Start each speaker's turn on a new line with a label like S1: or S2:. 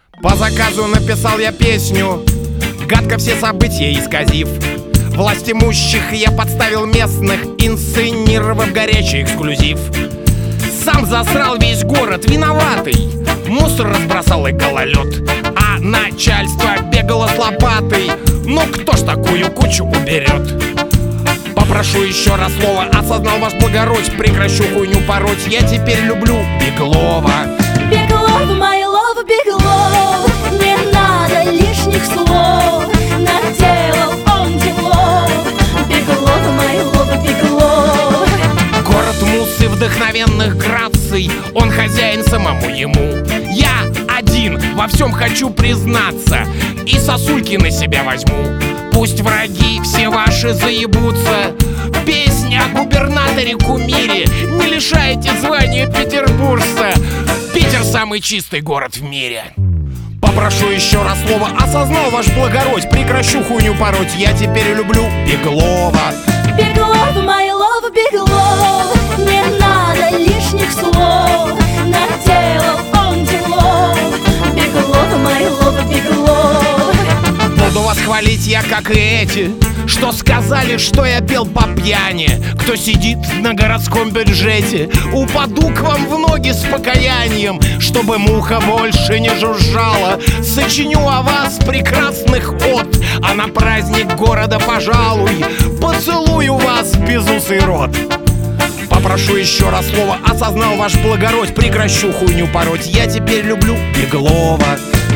S1: По заказу написал я песню, гадко все события исказив. Власть имущих я подставил местных, инсценировав горячий эксклюзив. Сам засрал весь город, виноватый, мусор разбросал и гололед, а начальство бегало с лопатой. Ну кто ж такую кучу уберет? Попрошу еще раз слово, осознал ваш благородь, прекращу хуйню пороть. Я теперь люблю Беглова.
S2: Беглов, my love, Беглов, не надо лишних слов, наделал он делов. Беглов, my love, Беглов.
S1: Город мусс и вдохновенных граций, он хозяин самому ему. Я один во всем хочу признаться и сосульки на себя возьму. Пусть враги все ваши заебутся, песня о губернаторе-кумире не лишайте звания петербуржца. Питер самый чистый город в мире. Попрошу еще раз слово, осознал ваш благородь, прекращу хуйню пороть. Я теперь люблю Беглова.
S2: Беглов, my love, Беглов, не надо лишних слов, наделал он делов. Беглов, my love, Беглов.
S1: Буду вас хвалить я, как и эти, что сказали, что я пел по пьяни. Кто сидит на городском бюджете, упаду к вам в ноги с покаянием, чтобы муха больше не жужжала. Сочиню о вас прекрасных от, а на праздник города, пожалуй, поцелую вас в безусый рот. Попрошу еще раз слово, осознал ваш благородь, прекращу хуйню пороть. Я теперь люблю Беглова.